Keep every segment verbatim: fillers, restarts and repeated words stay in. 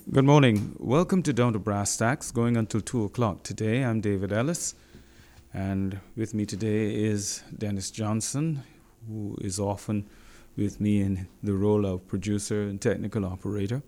Good morning. Welcome to Down to Brass Tacks, going until two o'clock today. I'm David Ellis, and with me today is Dennis Johnson, who is often with me in the role of producer and technical operator.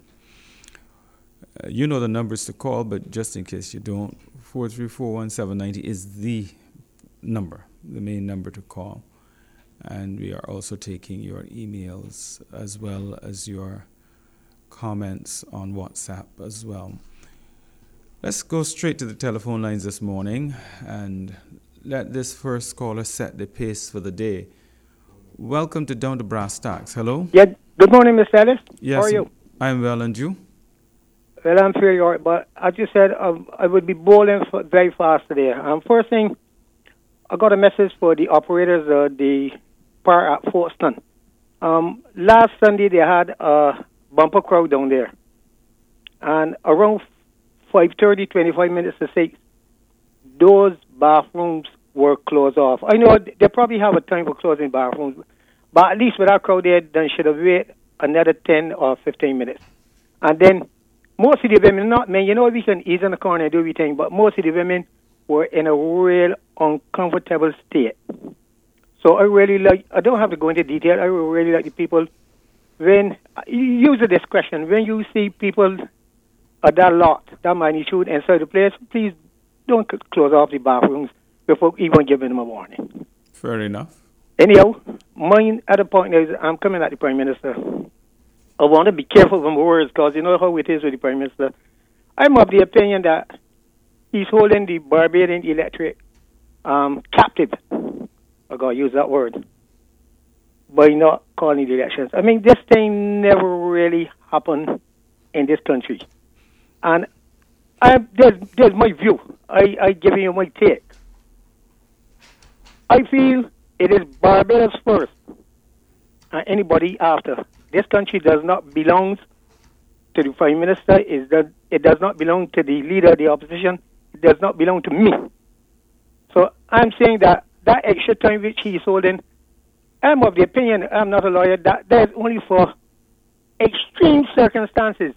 Uh, you know the numbers to call, but just in case you don't, four three four, one seven nine zero is the number, the main number to call. And we are also taking your emails as well as your comments on WhatsApp as well. Let's go straight to the telephone lines this morning and let this first caller set the pace for the day. Welcome to Down to Brass Tacks. Hello? Yeah, good morning, Mister Ellis. Yes, how are you? I'm well, and you? Well, I'm fairly all right, but as you said, um, I would be bowling f- very fast today. Um, first thing, I got a message for the operators of the park at Folkestone. Um, last Sunday, they had a bumper crowd down there. And around five thirty, twenty-five minutes to six, those bathrooms were closed off. I know they probably have a time for closing bathrooms, but at least with our crowd there, they should have waited another ten or fifteen minutes. And then most of the women, not men, you know, we can ease in the corner and do everything, but most of the women were in a real uncomfortable state. So I really like, I don't have to go into detail, I really like the people, when, use the discretion, when you see people of that lot, that magnitude inside the place, please don't c- close off the bathrooms before even giving them a warning. Fair enough. Anyhow, mine at the point is, I'm coming at the Prime Minister. I want to be careful with my words because you know how it is with the Prime Minister. I'm of the opinion that he's holding the Barbadian electorate um, captive. I got to use that word. By not calling the elections. I mean, this thing never really happened in this country. And I, there's, there's my view. I, I give you my take. I feel it is Barbados first and anybody after. This country does not belong to the Prime Minister. It does, it does not belong to the leader of the opposition. It does not belong to me. So I'm saying that that extra time which he is holding, I'm of the opinion, I'm not a lawyer, that that is only for extreme circumstances.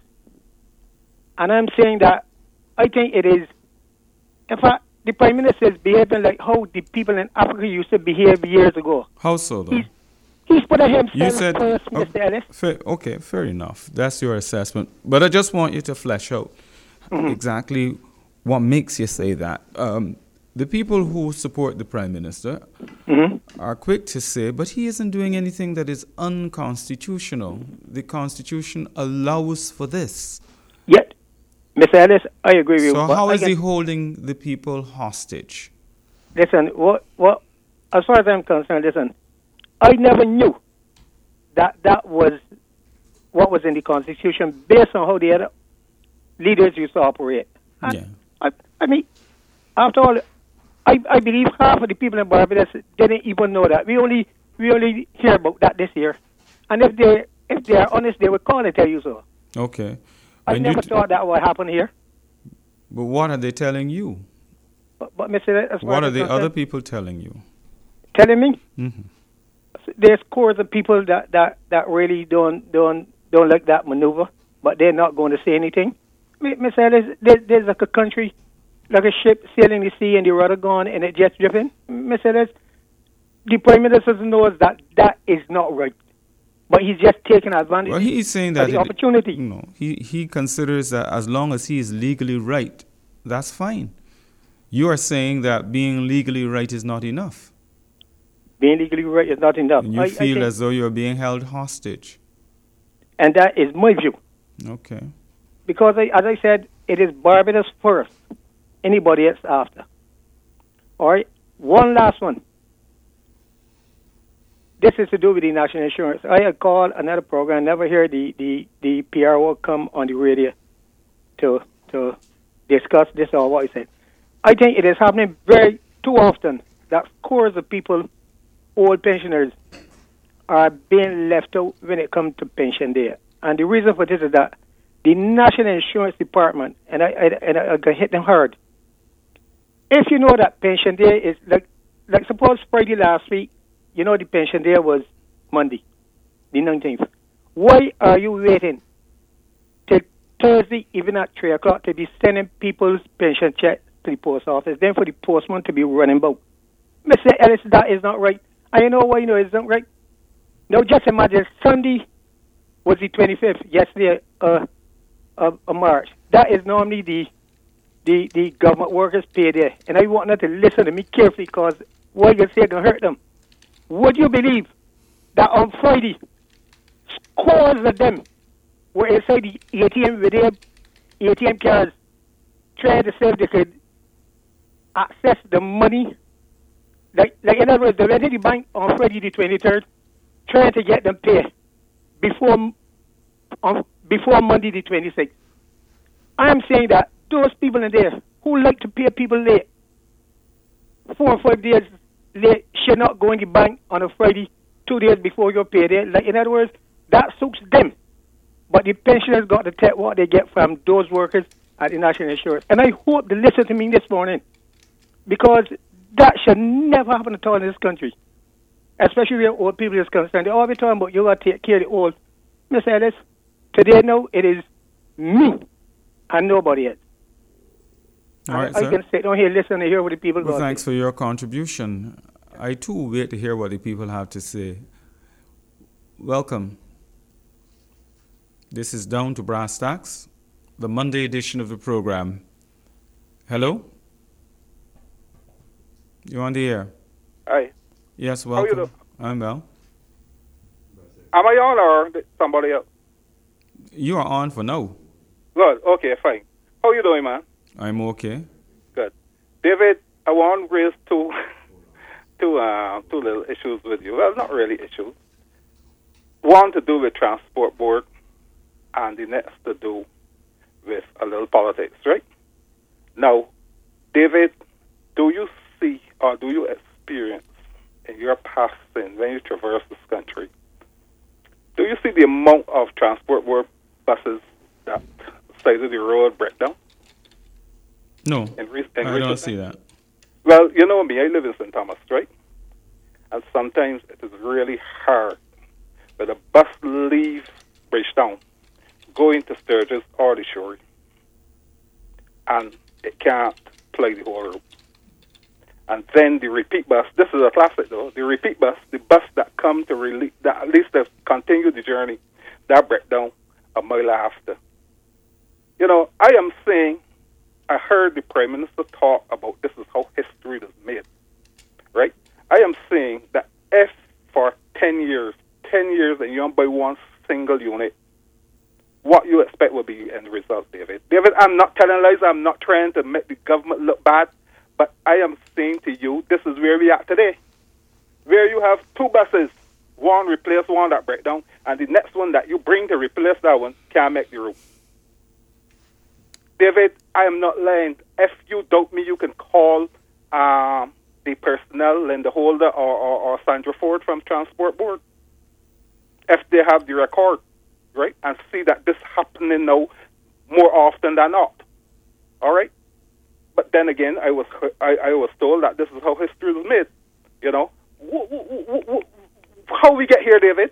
And I'm saying that I think it is, in fact, the Prime Minister is behaving like how the people in Africa used to behave years ago. How so, though? He's, he's put himself You said, first, oh, Mister Ellis. Fair, okay, fair enough. That's your assessment. But I just want you to flesh out mm-hmm. exactly what makes you say that. Um, the people who support the Prime Minister mm-hmm. are quick to say, but he isn't doing anything that is unconstitutional. The Constitution allows for this. Yet, Mister Ellis, I agree with you. So how I is he holding the people hostage? Listen, what, what, as far as I'm concerned, listen, I never knew that that was what was in the Constitution based on how the other leaders used to operate. And yeah. I, I mean, after all, I, I believe half of the people in Barbados didn't even know that. We only we only hear about that this year. And if they if they are honest, they will call and tell you so. Okay. I When never t- thought that would happen here. But what are they telling you? But, but Mister As far What as are the concerned, other people telling you? telling me? Mm-hmm. There's scores of people that, that, that really don't don't don't like that maneuver, but they're not going to say anything. Mister Ellis, there, there's like a country, like a ship sailing the sea and the rudder gone and it just dripping. Mister Ellis, the Prime Minister knows that that is not right, but he's just taking advantage Well, he's saying of that the it- opportunity. No, he, he considers that as long as he is legally right, that's fine. You are saying that being legally right is not enough. Being legally right is not enough. And you I, I feel think- as though you're being held hostage. and that is my view. Okay. Because, I, as I said, it is Barbados first. Anybody else after. All right? One last one. This is to do with the national insurance. I had called another program, never hear the, the, the P R O come on the radio to to discuss this or what I said. I think it is happening very too often that scores of people, old pensioners, are being left out when it comes to pension day. And the reason for this is that the National Insurance Department, and I, I, and I, I got hit them hard. If you know that pension day is like, like suppose Friday last week, you know the pension day was Monday, the nineteenth. Why are you waiting till Thursday, even at three o'clock, to be sending people's pension checks to the post office, then for the postman to be running about. Mister Ellis, that is not right. And you know why you know it's not right? Now, just imagine Sunday was the twenty-fifth, yesterday, uh, of, of March. That is normally the, the the government workers' pay there. And I want them to listen to me carefully because what you say can hurt them. Would you believe that on Friday, scores of them were inside the A T M with their A T M cards trying to see if they could access the money? Like, like in other words, they went to the bank on Friday the twenty-third, trying to get them paid before on before Monday the twenty-sixth. I'm saying that those people in there who like to pay people late, four or five days late, should not go in the bank on a Friday, two days before your payday. Like in other words, that suits them. But the pensioners got to take what they get from those workers at the National Insurance. And I hope they listen to me this morning, because that should never happen at all in this country, especially where old people is concerned. They always talking about you got to take care of the old. Mister Ellis, today now it is me and nobody else. All right, I, sir. I can sit down here listen and hear what the people Well, got thanks to. for your contribution. I too wait to hear what the people have to say. Welcome. This is Down to Brass Tacks, the Monday edition of the program. Hello? You on the air? Hi. Yes, How welcome. you doing? I'm well. Am I on or somebody else? You are on for now. Good. Okay, fine. How you doing, man? I'm okay. Good. David, I want to raise two, two, uh, two little issues with you. Well, not really issues. One to do with Transport Board, and the next to do with a little politics, right? Now, David, do you see or do you experience in your passing when you traverse this country, do you see the amount of Transport Board buses that side of the road break down? No, In re- in I don't recent see times? that. Well, you know me, I live in Saint Thomas, right? And sometimes it is really hard when a bus leaves Bridgetown, going to Sturgis or the Shore, and it can't play the whole route. And then the repeat bus, this is a classic though, the repeat bus, the bus that come to release, that at least that continue the journey, that break down a mile after. You know, I am saying, I heard the Prime Minister talk about this is how history is made, right? I am saying that if for ten years, ten years and you don't buy one single unit, what you expect will be the end result, David. David, I'm not telling lies, I'm not trying to make the government look bad, but I am saying to you, this is where we are today. Where you have two buses, one replace one that break down, and the next one that you bring to replace that one can't make the route. David, I am not lying. If you doubt me, you can call um, the personnel, Linda Holder or, or, or Sandra Ford from Transport Board, if they have the record, right, and see that this happening now more often than not. All right? But then again, I was I, I was told that this is how history is made. You know, w- w- w- w- how we get here, David?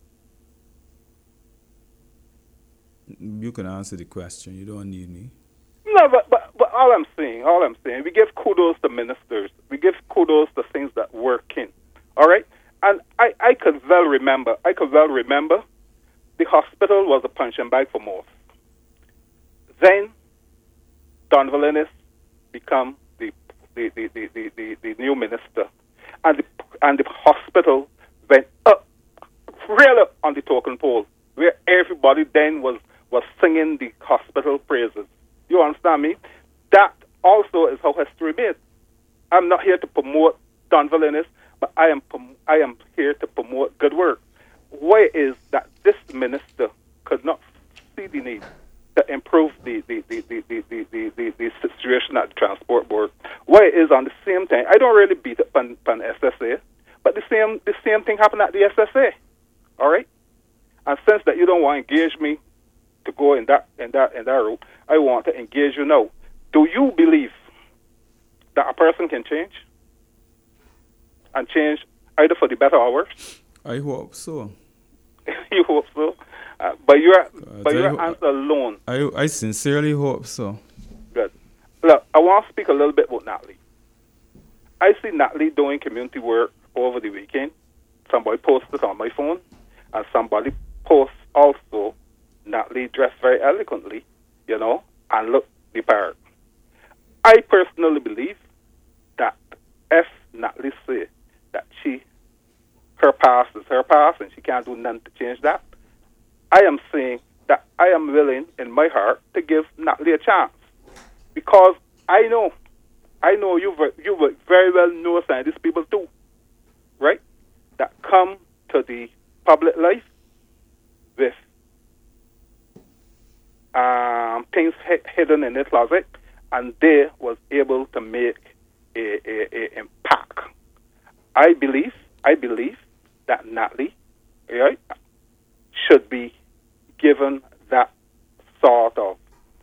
You can answer the question. You don't need me. No, but, but but all I'm saying, all I'm saying, we give kudos to ministers. We give kudos to things that working. All right, and I I could well remember. I could well remember the hospital was a punching bag for most. Then Don Valinis become the the, the, the, the, the, the new minister, and the, and the hospital went up, real up on the token pole, where everybody then was, was singing the hospital praises. You understand me? That also is how history made. I'm not here to promote Don Valinis, but I am I am here to promote good work. Why is that this minister could not see the need to improve the the, the, the, the, the, the, the, the situation at the Transport Board? Why is on the same time, I don't really beat up on, on S S A, but the same the same thing happened at the S S A. All right? And since that you don't want to engage me to go in that in that in that route, I want to engage you now. Do you believe that a person can change? And change either for the better or worse? I hope so. You hope so? Uh, but your, Uh, but I your ho- answer alone. I, I sincerely hope so. Good. Look, I want to speak a little bit about Natalie. I see Natalie doing community work over the weekend. Somebody posted on my phone, and somebody posts also Natalie dressed very elegantly, you know, and look the part. I personally believe that if Natalie say that she, her past is her past and she can't do nothing to change that, I am saying that I am willing in my heart to give Natalie a chance. Because I know, I know you you would very well know some of these people too, right? That come to the public life with um, things h- hidden in their closet, and they was able to make a, a, a impact. I believe, I believe that Natalie, right, should be given that sort of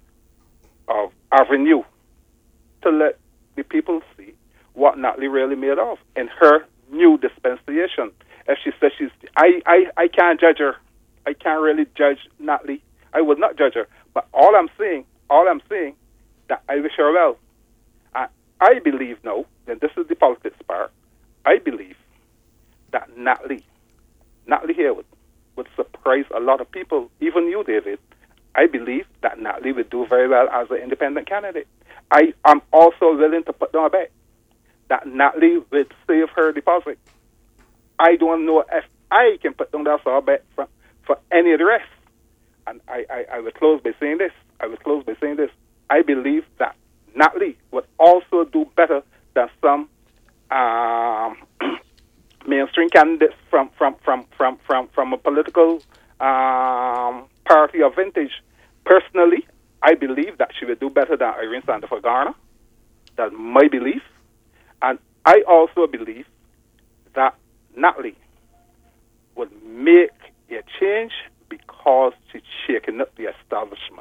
of avenue to let the people see what Natalie really made of in her new dispensation. If she says she's, I, I, I can't judge her. I can't really judge Natalie. I would not judge her. But all I'm saying, all I'm saying, that I wish her well. I, I believe now, and this is the politics part, I believe that Natalie, Natalie here would, would surprise a lot of people, even you, David. I believe that Natalie would do very well as an independent candidate. I am also willing to put down a bet that Natalie would save her deposit. I don't know if I can put down that sort of bet for, for any of the rest. And I, I, I will close by saying this. I will close by saying this. I believe that Natalie would also do better than some um, mainstream candidates from, from, from, from, from, from a political um, party of vintage. Personally, I believe that she would do better than Irene Sandiford Garner. That's my belief. And I also believe that Natalie would make a change because she's shaking up the establishment.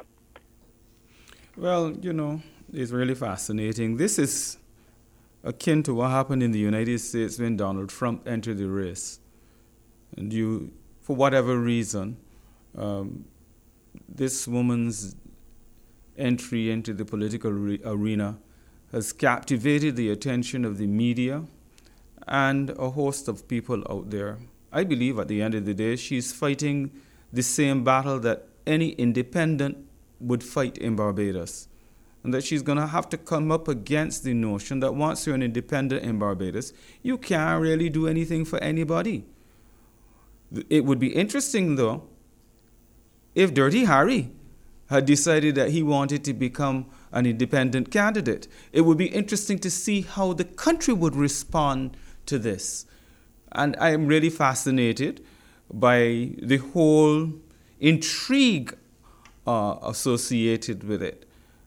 Well, you know, it's really fascinating. This is akin to what happened in the United States when Donald Trump entered the race. And you, for whatever reason, um, this woman's entry into the political re- arena has captivated the attention of the media and a host of people out there. I believe at the end of the day, she's fighting the same battle that any independent would fight in Barbados. And that she's going to have to come up against the notion that once you're an independent in Barbados, you can't really do anything for anybody. It would be interesting, though, if Dirty Harry had decided that he wanted to become an independent candidate. It would be interesting to see how the country would respond to this. And I am really fascinated by the whole intrigue uh, associated with it.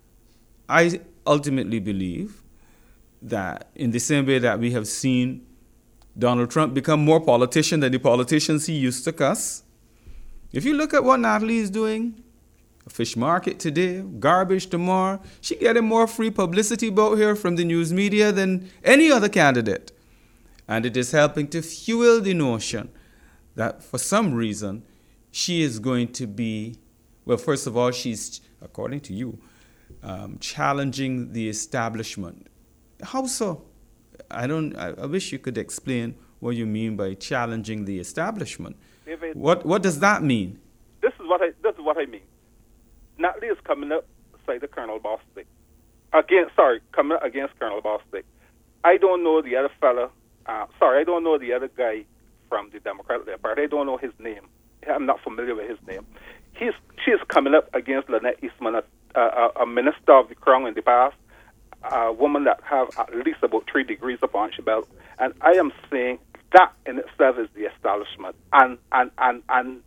I ultimately believe that in the same way that we have seen Donald Trump become more politician than the politicians he used to cuss, if you look at what Natalie is doing, a fish market today, garbage tomorrow, she getting more free publicity about here from the news media than any other candidate. And it is helping to fuel the notion that for some reason she is going to be, well, first of all, she's, according to you, um, challenging the establishment. How so? I don't, I, I wish you could explain what you mean by challenging the establishment. David, What what does that mean? This is what I this is what I mean. Natalie is coming up beside the Colonel Bostic. Again, sorry, coming up against Colonel Bostic. I don't know the other fella. Uh, sorry, I don't know the other guy from the Democratic Party. I don't know his name. I'm not familiar with his name. He's she is coming up against Lynette Eastman, a, a, a minister of the Crown in the past, a woman that have at least about three degrees upon her belt. And I am saying that in itself is the establishment. And and and and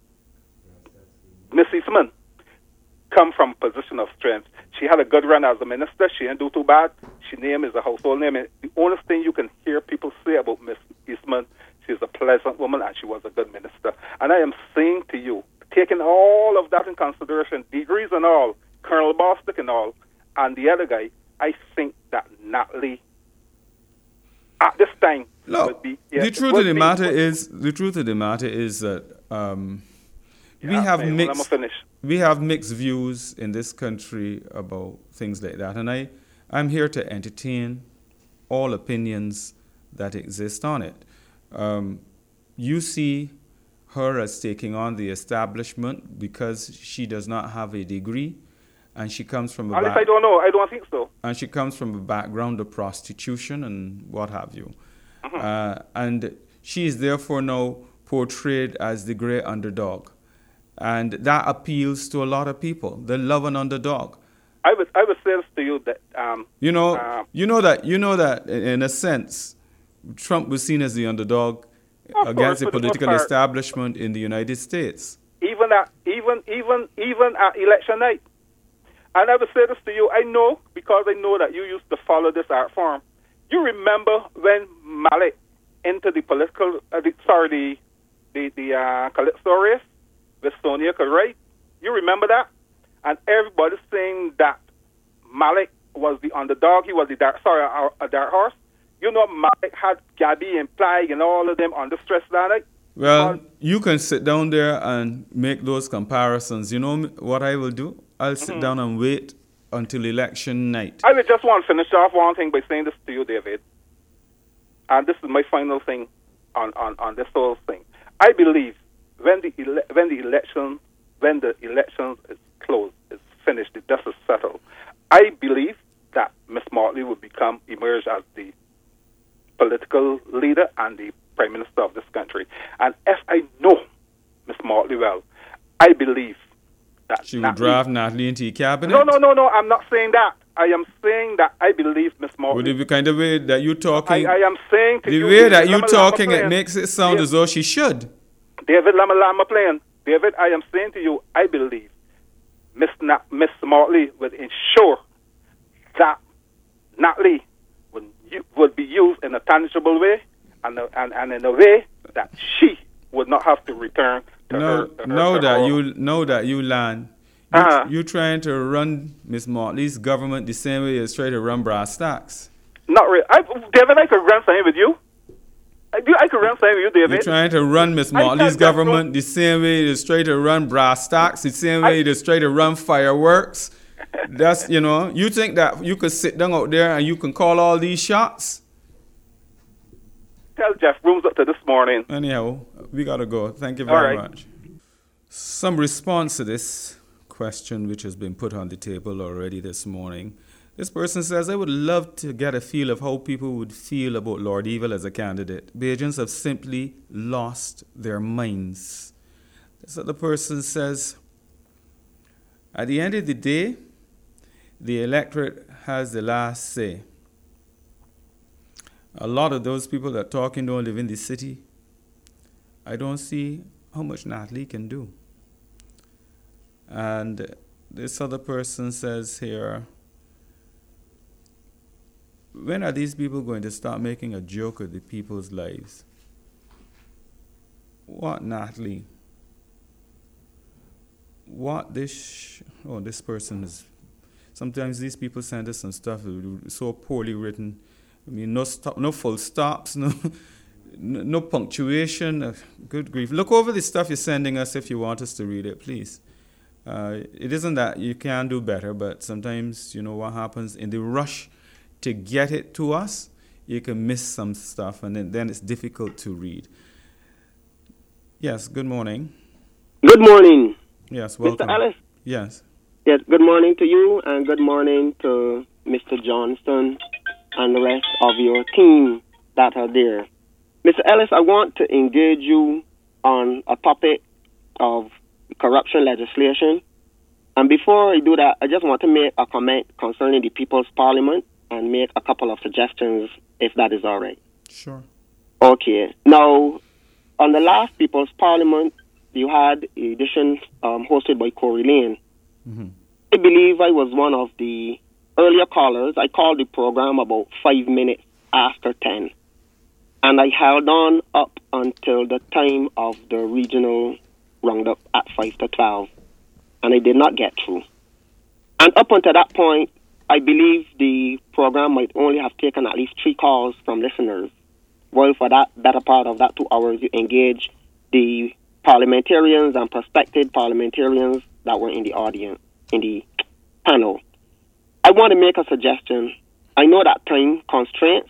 Miss Eastman come from a position of strength. She had a good run as a minister. She didn't do too bad. She name is a household name. And the only thing you can hear people say about Miss Eastman, she's a pleasant woman and she was a good minister. And I am saying to you, taking all of that in consideration, degrees and all, Colonel Bostic and all, and the other guy, I think that Natalie at this time No, would be... Yeah, the truth of the be, matter would, is, the truth of the matter is that um, we Yeah, have man, mixed let me finish. we have mixed views in this country about things like that, and I I'm here to entertain all opinions that exist on it. Um, you see her as taking on the establishment because she does not have a degree, and she comes from a At least I back, don't know. I don't think so. and she comes from a background of prostitution and what have you, Mm-hmm. uh, and she is therefore now portrayed as the great underdog, and that appeals to a lot of people. They love an underdog. I would I would say this to you that um, You know, uh, you know that you know that in a sense, Trump was seen as the underdog Of against course, the for the most political part. establishment in the United States. even at even even even at election night. And I would say this to you, I know, because I know that you used to follow this art form. You remember when Malik entered the political, uh, the, sorry, the the, the uh, Calypso race with Sonia Carey? You remember that? And everybody's saying that Malik was the underdog. He was the dark, sorry, a, a dark horse. You know, Malik had Gabby and Plague and all of them under stress that night. Well, Because- you can sit down there and make those comparisons. You know m- what I will do? I'll sit down and wait until election night. I would just want to finish off one thing by saying this to you, David. And this is my final thing on, on, on this whole thing. I believe when the ele- when the election when the elections is closed, is finished, the dust is settled, I believe that Miss Motley will become emerge as the political leader and the prime minister of this country. And if I know Miss Motley well, I believe that She will Natalie- draft Natalie into the cabinet. no, no, no, no. I'm not saying that. I am saying that I believe Miss Would Motley. it be kind of way that you I, talking? I am saying to the you, way David, that you Lama Lama talking, it playing. makes it sound David, as though she should. David Lama Lama playing. David, I am saying to you, I believe Miss Na- Miss Motley would ensure that Natalie would, u- would be used in a tangible way and, uh, and, and in a way that she would not have to return to No, her. To her know to that her- you know that you land. You, Uh-huh. you trying to run Miss Motley's government the same way you try to run Brass Stacks. Not really. I, David, I could run something with you. I, do, I could run something with you, You're David. trying to run Miss I Motley's can't just government the same way you try to run Brass Stacks, the same way I- you try to run fireworks. That's, you know, you think that you could sit down out there and you can call all these shots? Tell Jeff rooms up to this morning. Anyhow, we gotta go. Thank you All very right. much. Some response to this question, which has been put on the table already this morning. This person says, I would love to get a feel of how people would feel about Lord Evil as a candidate. Bajans have simply lost their minds. This other person says, at the end of the day, the electorate has the last say. A lot of those people that talking don't live in the city. I don't see how much Natalie can do. And this other person says here, when are these people going to start making a joke of the people's lives? What, Natalie? What this, sh- oh, this person is, sometimes these people send us some stuff so poorly written. I mean, no stop, no full stops, no, no no punctuation. Uh, good grief. Look over the stuff you're sending us if you want us to read it, please. Uh, it isn't that you can do better, but sometimes, you know, what happens in the rush to get it to us, you can miss some stuff, and then, then it's difficult to read. Yes, good morning. Good morning, Yes, welcome. Mister Ellis. Yes. Yes, good morning to you, and good morning to Mister Johnston and the rest of your team that are there. Mister Ellis, I want to engage you on a topic of corruption legislation. And before I do that, I just want to make a comment concerning the People's Parliament and make a couple of suggestions, if that is all right. Sure. Okay. Now, on the last People's Parliament, you had an edition um, hosted by Corey Lane. Mm-hmm. I believe I was one of the earlier callers. I called the program about five minutes after ten. And I held on up until the time of the regional roundup at five to twelve. And I did not get through. And up until that point, I believe the program might only have taken at least three calls from listeners. Well, for that better part of that two hours, you engage the parliamentarians and prospective parliamentarians that were in the audience, in the panel. I want to make a suggestion. I know that time constraints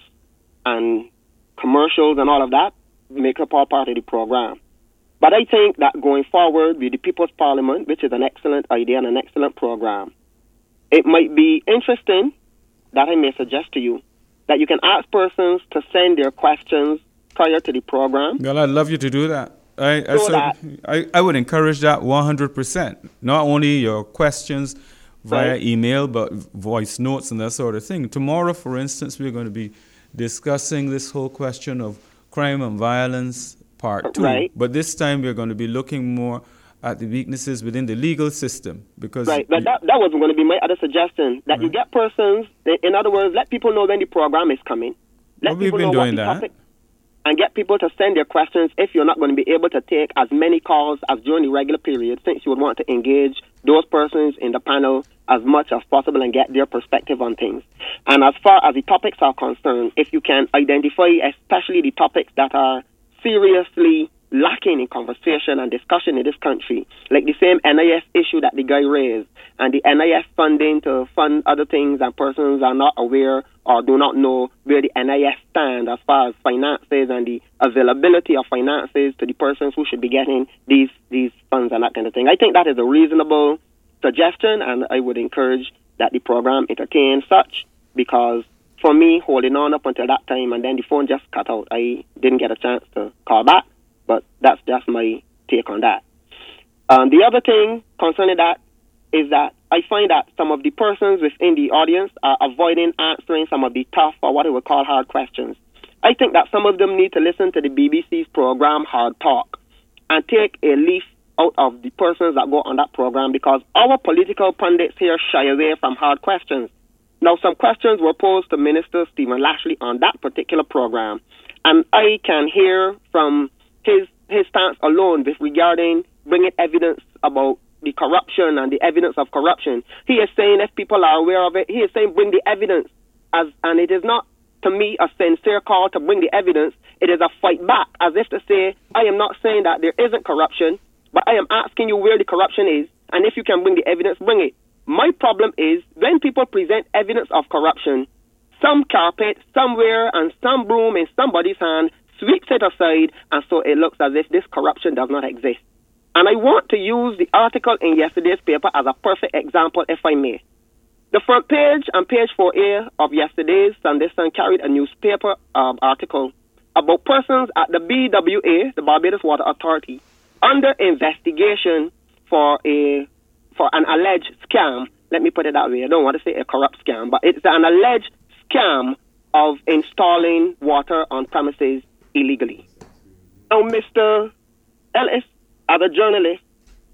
and commercials and all of that make up all part of the program. But I think that going forward with the People's Parliament, which is an excellent idea and an excellent program, it might be interesting that I may suggest to you that you can ask persons to send their questions prior to the program. Well, I'd love you to do that. I I, So so that- I, I would encourage that one hundred percent. Not only your questions via Right. email, but voice notes and that sort of thing. Tomorrow, for instance, we're going to be discussing this whole question of crime and violence, part two. Right. But this time, we're going to be looking more at the weaknesses within the legal system. Because Right, but that, that was going to be my other suggestion, that you get persons, in other words, let people know when the program is coming. Let Well, we've people been know what doing the that. topic, and get people to send their questions if you're not going to be able to take as many calls as during the regular period, since you would want to engage those persons in the panel as much as possible and get their perspective on things. And as far as the topics are concerned, if you can identify especially the topics that are seriously lacking in conversation and discussion in this country, like the same N I S issue that the guy raised, and the N I S funding to fund other things, and persons are not aware or do not know where the N I S stand as far as finances and the availability of finances to the persons who should be getting these these funds and that kind of thing. I think that is a reasonable suggestion, and I would encourage that the program entertain such, because for me, holding on up until that time and then the phone just cut out, I didn't get a chance to call back. But that's just my take on that. Um, the other thing concerning that is that I find that some of the persons within the audience are avoiding answering some of the tough or what I would call hard questions. I think that some of them need to listen to the B B C's program Hard Talk and take a leaf out of the persons that go on that program, because our political pundits here shy away from hard questions. Now, some questions were posed to Minister Stephen Lashley on that particular program, and I can hear from his his stance alone with regarding bringing evidence about the corruption and the evidence of corruption. He is saying if people are aware of it, he is saying bring the evidence. As and it is not, to me, a sincere call to bring the evidence. It is a fight back, as if to say, I am not saying that there isn't corruption, but I am asking you where the corruption is, and if you can bring the evidence, bring it. My problem is when people present evidence of corruption, some carpet somewhere and some broom in somebody's hand sweeps it aside, and so it looks as if this corruption does not exist. And I want to use the article in yesterday's paper as a perfect example, if I may. The front page and page four A of yesterday's Sunday Sun carried a newspaper um, article about persons at the B W A, the Barbados Water Authority, under investigation for a for an alleged scam. Let me put it that way. I don't want to say a corrupt scam, but it's an alleged scam of installing water on premises illegally. Now, Mister Ellis, as a journalist,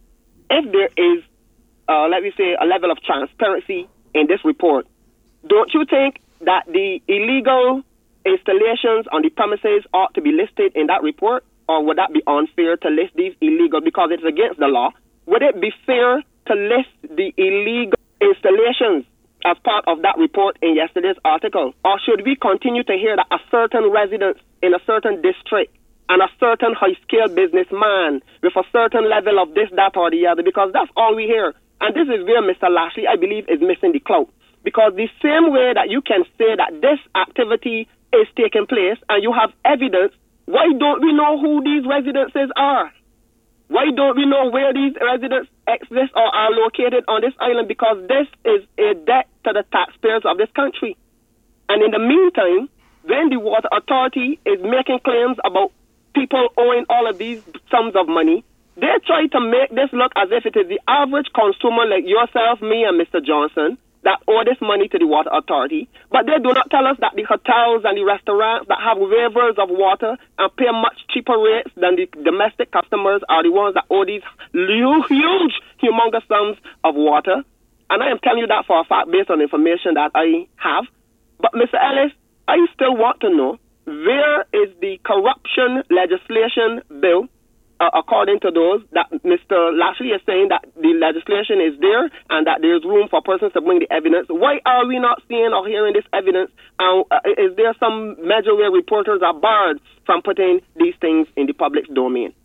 if there is, uh, let me say, a level of transparency in this report, don't you think that the illegal installations on the premises ought to be listed in that report? Or would that be unfair to list these illegal because it's against the law? Would it be fair to list the illegal installations as part of that report in yesterday's article? Or should we continue to hear that a certain resident in a certain district and a certain high-scale businessman with a certain level of this, that, or the other? Because that's all we hear. And this is where Mister Lashley, I believe, is missing the clout. Because the same way that you can say that this activity is taking place and you have evidence, why don't we know who these residences are? Why don't we know where these residents exist or are located on this island? Because this is a debt to the taxpayers of this country. And in the meantime, when the Water Authority is making claims about people owing all of these sums of money, they try to make this look as if it is the average consumer like yourself, me, and Mister Johnson that owe this money to the Water Authority. But they do not tell us that the hotels and the restaurants that have waivers of water and pay much cheaper rates than the domestic customers are the ones that owe these huge, humongous sums of water. And I am telling you that for a fact based on information that I have. But Mister Ellis, I still want to know, where is the corruption legislation bill, uh, according to those that Mister Lashley is saying that the legislation is there and that there's room for persons to bring the evidence? Why are we not seeing or hearing this evidence? And uh, is there some measure where reporters are barred from putting these things in the public domain?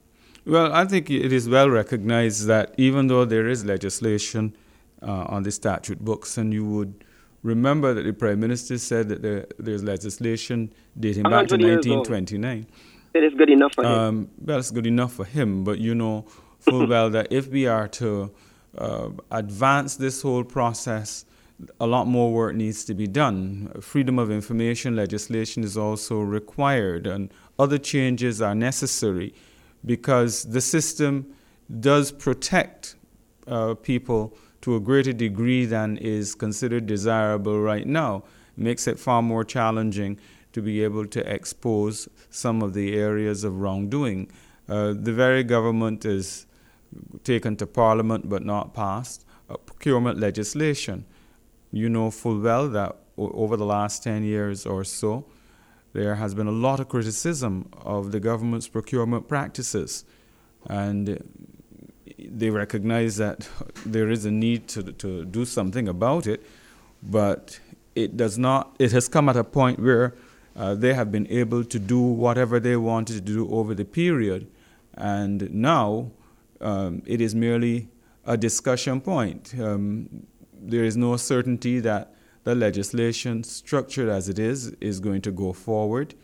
Well, I think it is well recognized that even though there is legislation uh, on the statute books, and you would remember that the Prime Minister said that there, there's legislation dating back to nineteen twenty-nine. It is good enough for him. Um, well, it's good enough for him, but you know full well that if we are to uh, advance this whole process, a lot more work needs to be done. Freedom of information legislation is also required, and other changes are necessary because the system does protect uh, people to a greater degree than is considered desirable right now. It makes it far more challenging to be able to expose some of the areas of wrongdoing. Uh, the very government is taken to Parliament but not passed uh, procurement legislation. You know full well that o- over the last ten years or so, there has been a lot of criticism of the government's procurement practices. And they recognize that there is a need to, to do something about it, but it does not, it has come at a point where uh, they have been able to do whatever they wanted to do over the period. And now um, it is merely a discussion point. Um, there is no certainty that the legislation, structured as it is, is going to go forward.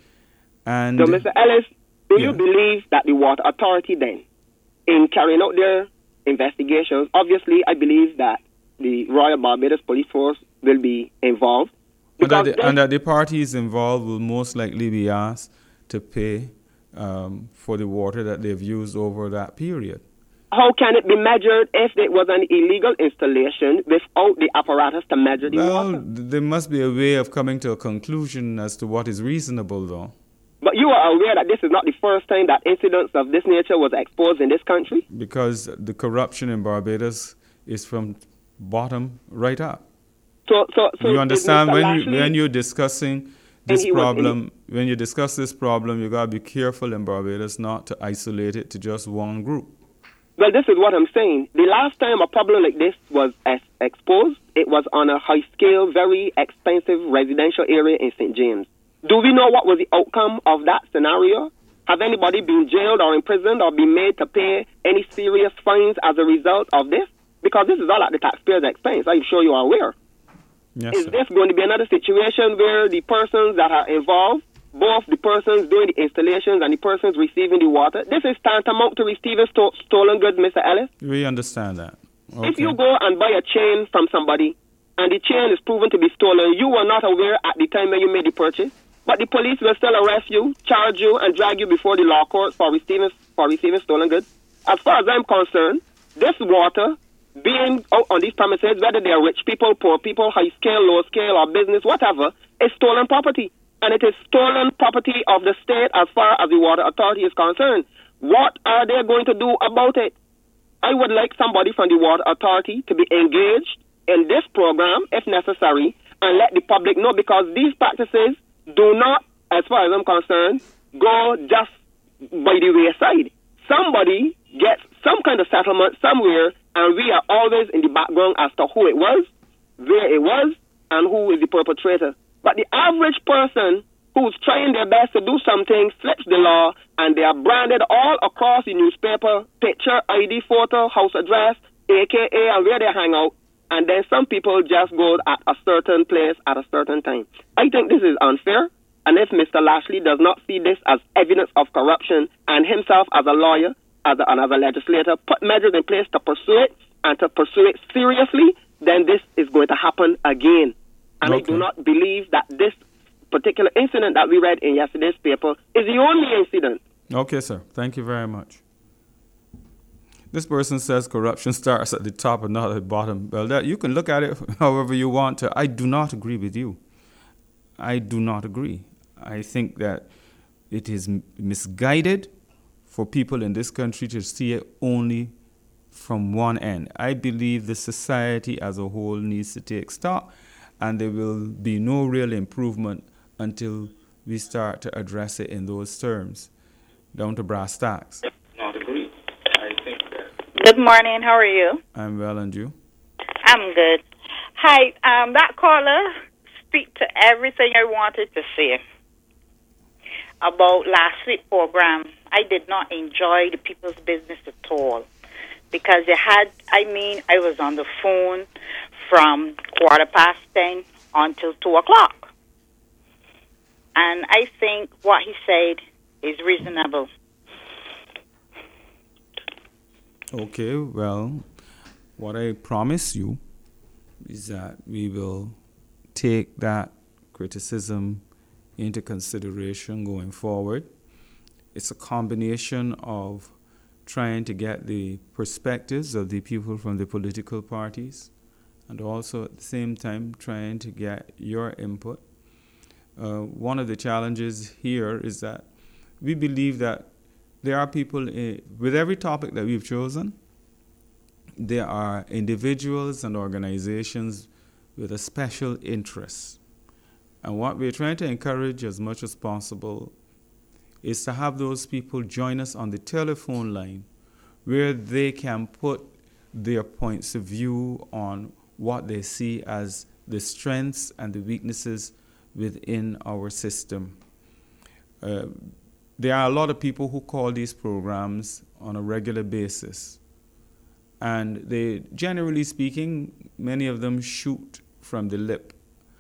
And so, Mister Ellis, do yeah. you believe that the Water Authority then, in carrying out their investigations, obviously I believe that the Royal Barbados Police Force will be involved? And that, the, and that the parties involved will most likely be asked to pay um, for the water that they've used over that period. How can it be measured if it was an illegal installation without the apparatus to measure the well, water? There must be a way of coming to a conclusion as to what is reasonable, though. But you are aware that this is not the first time that incidents of this nature was exposed in this country? Because the corruption in Barbados is from bottom right up. So, so, so you understand when Lashley, you, when you're discussing this problem, when you discuss this problem, you gotta be careful in Barbados not to isolate it to just one group. Well, this is what I'm saying. The last time a problem like this was ex- exposed, it was on a high-scale, very expensive residential area in Saint James. Do we know what was the outcome of that scenario? Have anybody been jailed or imprisoned or been made to pay any serious fines as a result of this? Because this is all at the taxpayer's expense. I'm sure you are aware. Yes, is sir. this going to be another situation where the persons that are involved, both the persons doing the installations and the persons receiving the water, this is tantamount to receiving sto- stolen goods, Mister Ellis? We understand that. Okay. If you go and buy a chain from somebody and the chain is proven to be stolen, you were not aware at the time when you made the purchase, but the police will still arrest you, charge you, and drag you before the law court for receiving for receiving stolen goods. As far as I'm concerned, this water being out on these premises, whether they are rich people, poor people, high scale, low scale, or business, whatever, is stolen property. And it is stolen property of the state as far as the Water Authority is concerned. What are they going to do about it? I would like somebody from the Water Authority to be engaged in this program, if necessary, and let the public know, because these practices do not, as far as I'm concerned, go just by the wayside. Somebody gets some kind of settlement somewhere, and we are always in the background as to who it was, where it was, and who is the perpetrator. But the average person who's trying their best to do something flips the law, and they are branded all across the newspaper, picture, I D, photo, house address, A K A, and where they hang out. And then some people just go at a certain place at a certain time. I think this is unfair. And if Mister Lashley does not see this as evidence of corruption, and himself as a lawyer, as a, and as a legislator, put measures in place to pursue it and to pursue it seriously, then this is going to happen again. And okay. I do not believe that this particular incident that we read in yesterday's paper is the only incident. Okay, sir. Thank you very much. This person says corruption starts at the top and not at the bottom. Well, that, you can look at it however you want to. I do not agree with you. I do not agree. I think that it is misguided for people in this country to see it only from one end. I believe the society as a whole needs to take stock, and there will be no real improvement until we start to address it in those terms. Down to brass tacks. Not agree. I think that. Good morning. How are you? I'm well, and you? I'm good. Hi. Um, that caller speak to everything I wanted to say. about last week's program. I did not enjoy the people's business at all because they had, I mean, I was on the phone from quarter past ten until two o'clock. And I think what he said is reasonable. Okay, well, what I promise you is that we will take that criticism into consideration going forward. It's a combination of trying to get the perspectives of the people from the political parties and also at the same time trying to get your input. Uh, one of the challenges here is that we believe that there are people, in, with every topic that we've chosen, there are individuals and organizations with a special interest. And what we're trying to encourage as much as possible is to have those people join us on the telephone line where they can put their points of view on what they see as the strengths and the weaknesses within our system. Uh, there are a lot of people who call these programs on a regular basis. And they, generally speaking, many of them shoot from the lip.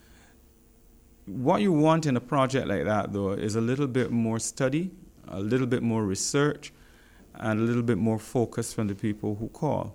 What you want in a project like that, though, is a little bit more study, a little bit more research, and a little bit more focus from the people who call.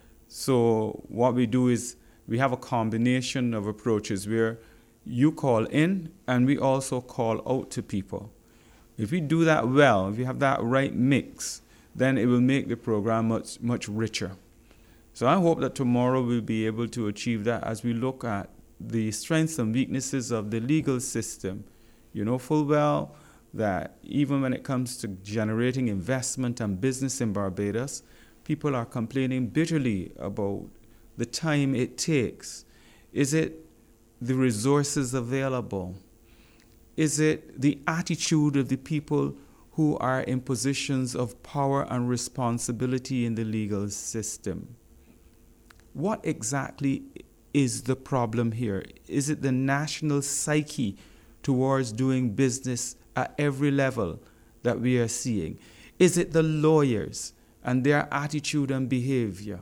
So what we do is we have a combination of approaches where you call in and we also call out to people. If we do that well, if we have that right mix, then it will make the program much, much richer. So I hope that tomorrow we'll be able to achieve that as we look at the strengths and weaknesses of the legal system. You know full well that even when it comes to generating investment and business in Barbados, people are complaining bitterly about the time it takes. Is it the resources available? Is it the attitude of the people who are in positions of power and responsibility in the legal system? What exactly is the problem here? Is it the national psyche towards doing business at every level that we are seeing? Is it the lawyers and their attitude and behavior?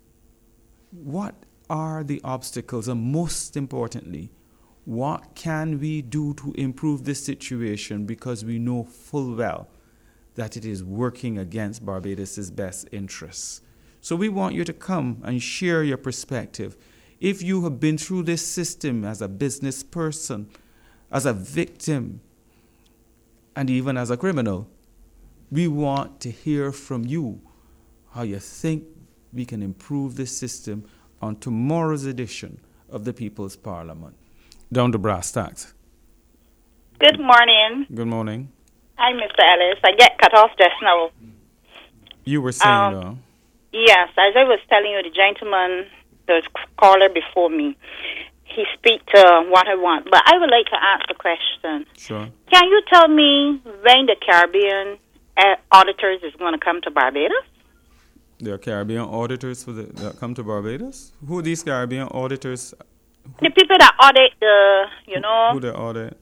What are the obstacles? And most importantly, what can we do to improve this situation, because we know full well that it is working against Barbados' best interests. So we want you to come and share your perspective. If you have been through this system as a business person, as a victim, and even as a criminal, we want to hear from you how you think we can improve this system on tomorrow's edition of the People's Parliament. Down to brass tacks. Good morning. Good morning. Hi, Mister Ellis. I get cut off just now. You were saying, um, though. Yes, as I was telling you, the gentleman, the caller before me, he speak to what I want. But I would like to ask a question. Sure. Can you tell me when the Caribbean uh, auditors is going to come to Barbados? There are Caribbean auditors for the, that come to Barbados? Who are these Caribbean auditors? Who, the people that audit the, you know. Who they audit?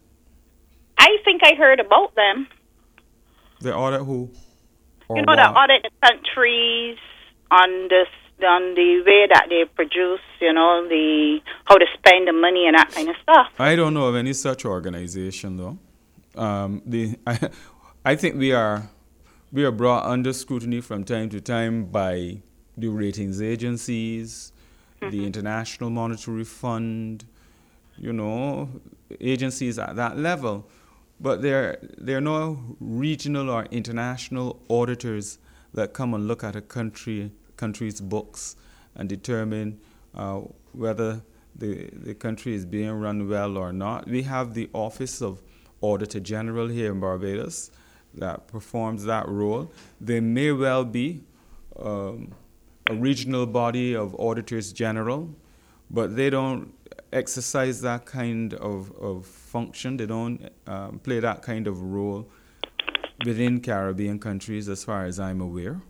I think I heard about them. They audit who? Or you know, what? they audit the countries on this, on the way that they produce, you know, the how to spend the money and that kind of stuff. I don't know of any such organization, though. Um, the I, I think we are we are brought under scrutiny from time to time by the ratings agencies, mm-hmm. the International Monetary Fund, you know, agencies at that level. But there there are no regional or international auditors that come and look at a country country's books and determine uh, whether the the country is being run well or not. We have the Office of Auditor General here in Barbados that performs that role. There may well be um, a regional body of auditors general, but they don't exercise that kind of, of function. They don't um, play that kind of role within Caribbean countries, as far as I'm aware.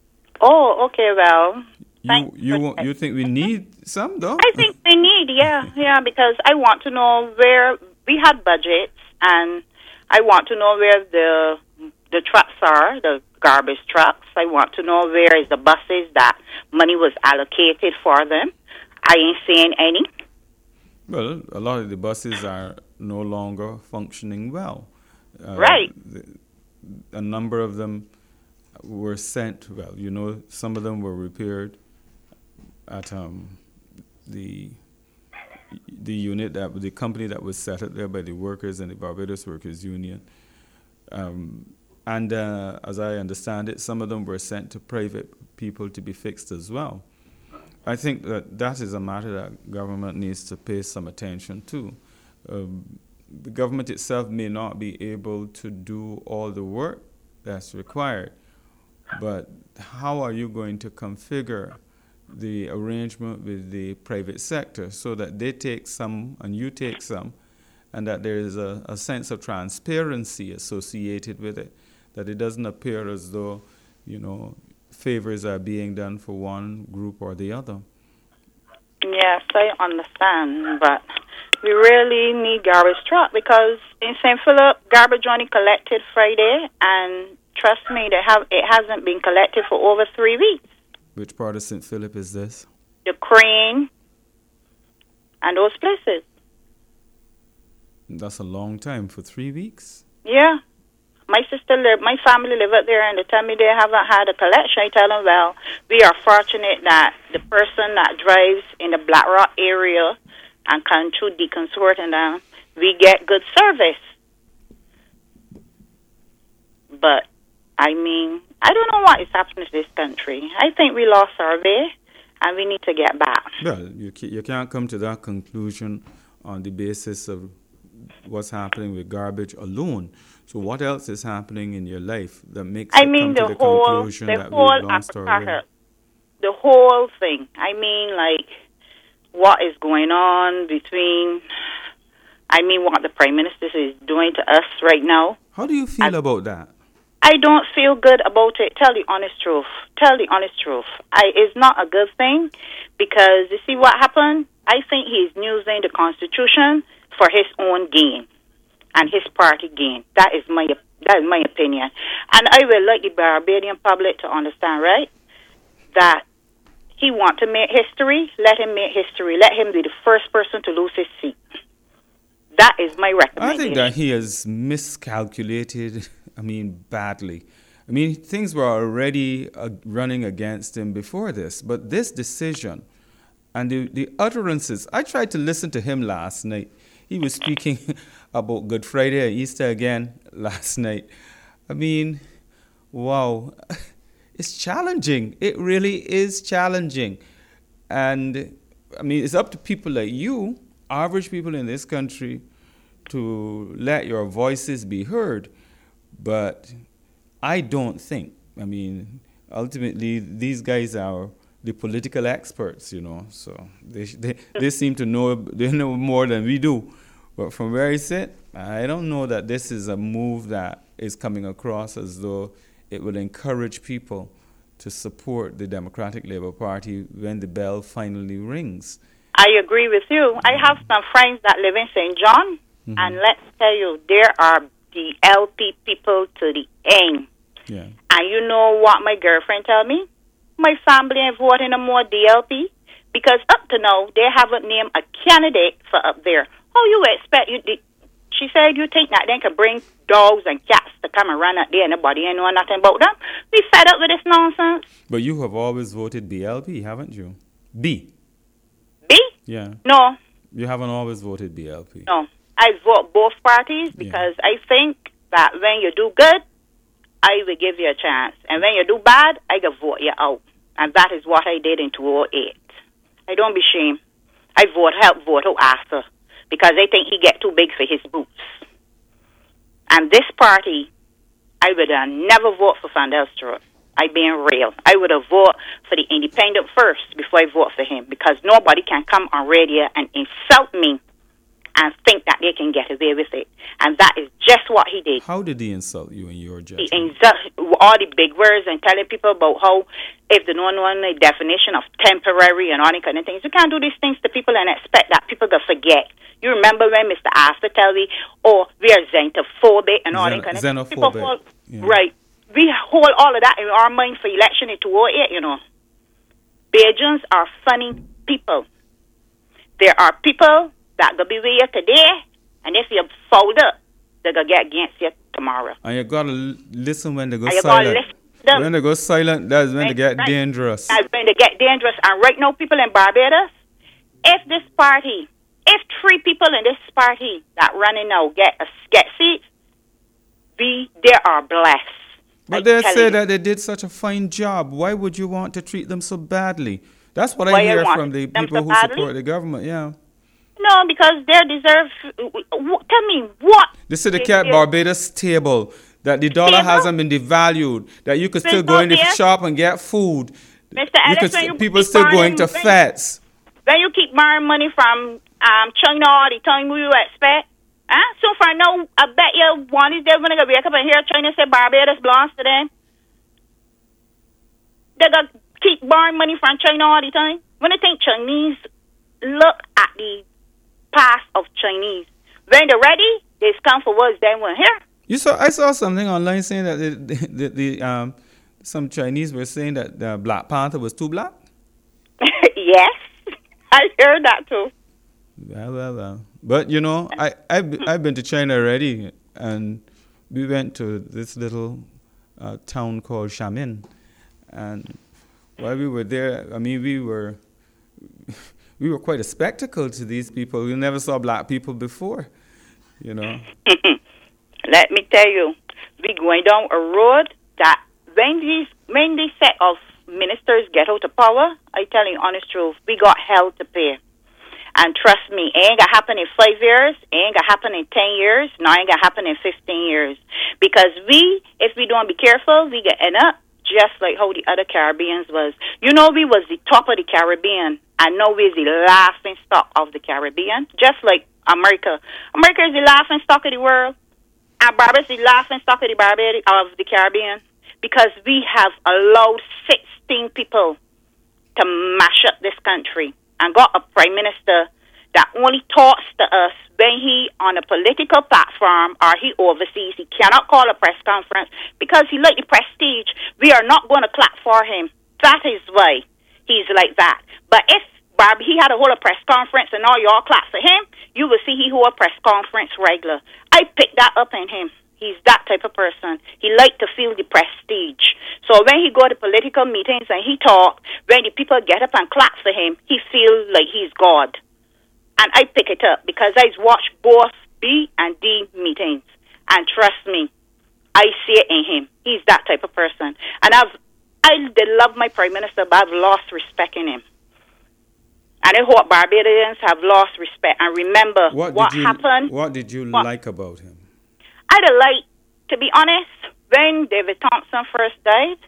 Oh, okay, well. You you you think we need some, though? I think we need, yeah, yeah, because I want to know where we had budgets and I want to know where the the trucks are, the garbage trucks. I want to know where is the buses that money was allocated for them. I ain't seeing any. Well, a lot of the buses are no longer functioning well. Uh, right. The, a number of them were sent, well, you know, some of them were repaired at um, the the unit, that the company that was set up there by the workers and the Barbados Workers Union. Um, and uh, as I understand it, some of them were sent to private people to be fixed as well. I think that that is a matter that government needs to pay some attention to. Um, the government itself may not be able to do all the work that's required, but how are you going to configure the arrangement with the private sector so that they take some and you take some, and that there is a, a sense of transparency associated with it, that it doesn't appear as though, you know, favors are being done for one group or the other? Yes, I understand, but we really need garbage truck because in Saint Philip, garbage only collected Friday, and trust me, they have it hasn't been collected for over three weeks. Which part of Saint Philip is this? The Crane and those places. That's a long time, for three weeks? Yeah. My sister live, my family live up there, and they tell me they haven't had a collection. I tell them, well, we are fortunate that the person that drives in the Black Rock area and come through Deacon Swart and down, we get good service. But, I mean, I don't know what is happening to this country. I think we lost our way, and we need to get back. Well, you, you can't come to that conclusion on the basis of what's happening with garbage alone. So what else is happening in your life that makes I you mean, come the to the whole, conclusion the that whole we've lost our way? apparatus, the whole thing. I mean, like, what is going on between, I mean, what the Prime Minister is doing to us right now. How do you feel and about that? I don't feel good about it. Tell the honest truth. Tell the honest truth. I, it's not a good thing because, you see what happened? I think he's using the Constitution for his own gain and his party gain. That is my that is my opinion. And I would like the Barbadian public to understand, right, that he want to make history. Let him make history. Let him be the first person to lose his seat. That is my recommendation. I think that he has miscalculated, I mean, badly. I mean, things were already uh, running against him before this, but this decision and the, the utterances, I tried to listen to him last night. He was speaking about Good Friday or Easter again last night. I mean, wow, it's challenging. It really is challenging. And, I mean, it's up to people like you, average people in this country, to let your voices be heard. But I don't think, I mean, ultimately, these guys are the political experts, you know, so they they, they seem to know, they know more than we do. But from where I sit, I don't know that this is a move that is coming across as though it will encourage people to support the Democratic Labour Party when the bell finally rings. I agree with you. I have some friends that live in Saint John, mm-hmm. and let's tell you, there are the L P people to the end. Yeah. And you know what my girlfriend told me? My family ain't voting no more D L P because up to now, they haven't named a candidate for up there. How you expect you? She said, you think that they can bring dogs and cats to come and run out there and nobody ain't know nothing about them? We fed up with this nonsense. But you have always voted B L P, haven't you? B. B? Yeah. No. You haven't always voted B L P. No. I vote both parties because yeah. I think that when you do good, I will give you a chance. And when you do bad, I can vote you out. And that is what I did in two thousand eight. I don't be ashamed. I vote, help vote out after because they think he get too big for his boots. And this party, I would have never vote for Van der Stroot. I being real. I would have voted for the independent first before I vote for him because nobody can come on radio and insult me and think that they can get away with it. And that is just what he did. How did he insult you in your judgment? He insulted all the big words and telling people about how if they don't know the definition of temporary and all that kind of things, you can't do these things to people and expect that people will forget. You remember when Mister Astor tell me, oh, we are xenophobic and all Xen- that kind of xenophobic. things. People hold, Yeah. Right. We hold all of that in our mind for election in two oh eight, you know. Bajans are funny people. There are people that will be with you today, and if you fold up, they're going to get against you tomorrow. And you got to l- listen when they go And you gotta silent. listen to them. When they go silent, that's when Right, they get right. dangerous. That's when they get dangerous. And right now, people in Barbados, if this party, if three people in this party that running now get a get seats, we they are blessed. But I they tell say you. that they did such a fine job. Why would you want to treat them so badly? That's what Why I you hear want from the them people so who badly? support the government. Yeah. No, because they deserve. w- Tell me what. They say they they kept did. Barbados stable, that the dollar Stable? hasn't been devalued, that you could still go in the Stable, yes. shop and get food. Mister You Ellis, could when st- you people keep still going borrowing- to when- feds. When you keep borrowing money from um, China all the time, what you expect? Huh? So far now, I bet you one is they're going to wake up and hear China say Barbados belongs to them. They're going to keep borrowing money from China all the time. When I think Chinese, look at the past of Chinese. When they're ready, they come for us, then we're here. You saw I saw something online saying that the, the, the, the um some Chinese were saying that the Black Panther was too black. Yes, I heard that too. Well, well, well. But you know, I I've, be- I've been to China already, and we went to this little uh, town called Xiamen, and while we were there, I mean, we were we were quite a spectacle to these people. We never saw black people before, you know. Let me tell you, we going down a road that when these when this set of ministers get out of power, I tell you honest truth, we got hell to pay. And trust me, it ain't gonna happen in five years, it ain't gonna happen in ten years, no, it ain't gonna happen in fifteen years. Because we, if we don't be careful, we get end up just like how the other Caribbeans was. You know, we was the top of the Caribbean, and now we're the laughing stock of the Caribbean, just like America. America is the laughing stock of the world, and Barbados is the laughing stock of the, Barbadi- of the Caribbean, because we have allowed sixteen people to mash up this country and got a prime minister that only talks to us when he on a political platform or he overseas. He cannot call a press conference because he like the prestige. We are not going to clap for him. That is why he's like that. But if Bob, he had a whole press conference and all y'all clap for him, you will see he hold a press conference regular. I picked that up in him. He's that type of person. He like to feel the prestige. So when he go to political meetings and he talk, when the people get up and clap for him, he feel like he's God. And I pick it up because I watch both B and D meetings. And trust me, I see it in him. He's that type of person. And I've, I did love my prime minister, but I've lost respect in him. And I hope Barbadians have lost respect. And remember what, What did you happened. What did you What? like about him? I'd have liked, to be honest, when David Thompson first died,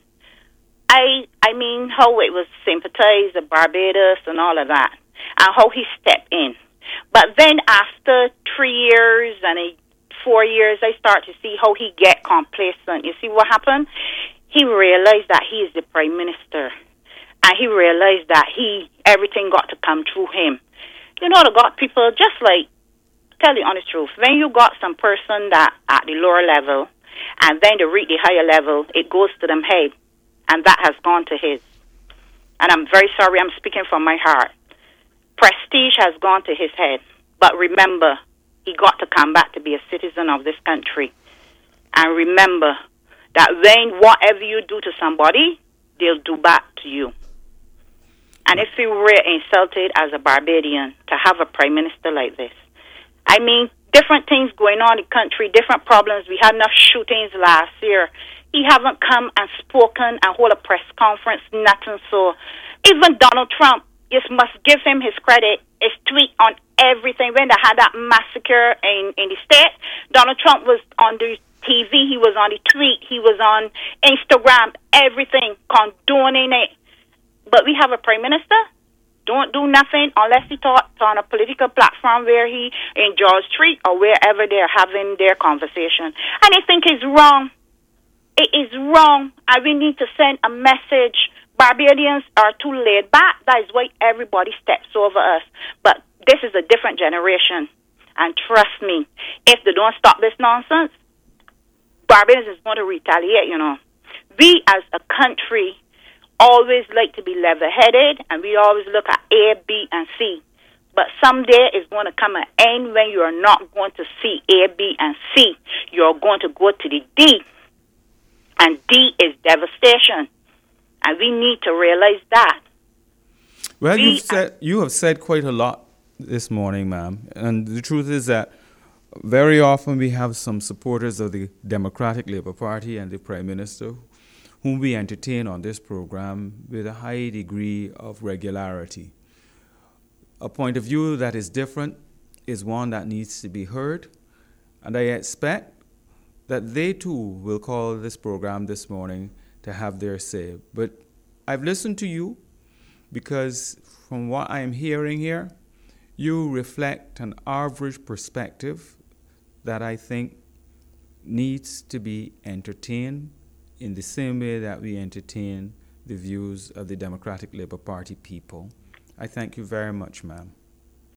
I I mean how it was sympathized of Barbados and all of that, and how he stepped in. But then after three years and a, four years, I start to see how he get complacent. You see what happened? He realized that he is the prime minister, and he realized that he everything got to come through him. You know, the God people just like. Tell the honest truth. When you got some person that at the lower level, and then they reach the higher level, it goes to them head, and that has gone to his. And I'm very sorry, I'm speaking from my heart. Prestige has gone to his head, but remember, he got to come back to be a citizen of this country. And remember that when whatever you do to somebody, they'll do back to you. And if you were insulted as a Barbadian to have a prime minister like this, I mean, different things going on in the country, different problems. We had enough shootings last year. He haven't come and spoken and hold a press conference, nothing. So even Donald Trump, you must give him his credit. His tweet on everything. When they had that massacre in, in the state, Donald Trump was on the T V. He was on the tweet. He was on Instagram, everything, condoning it. But we have a prime minister don't do nothing unless he talks on a political platform where he in George Street or wherever they're having their conversation. And I think it's wrong. It is wrong, and we need to send a message. Barbadians are too laid back. That is why everybody steps over us. But this is a different generation, and trust me, if they don't stop this nonsense, Barbados is going to retaliate, you know. We as a country always like to be level-headed, and we always look at A, B, and C. But someday is going to come an end when you are not going to see A, B, and C. You're going to go to the D. And D is devastation. And we need to realize that. Well, we you've said, you have said quite a lot this morning, ma'am. And the truth is that very often we have some supporters of the Democratic Labour Party and the Prime Minister whom we entertain on this program with a high degree of regularity. A point of view that is different is one that needs to be heard, and I expect that they too will call this program this morning to have their say. But I've listened to you because from what I'm hearing here, you reflect an average perspective that I think needs to be entertained in the same way that we entertain the views of the Democratic Labour Party people. I thank you very much, ma'am.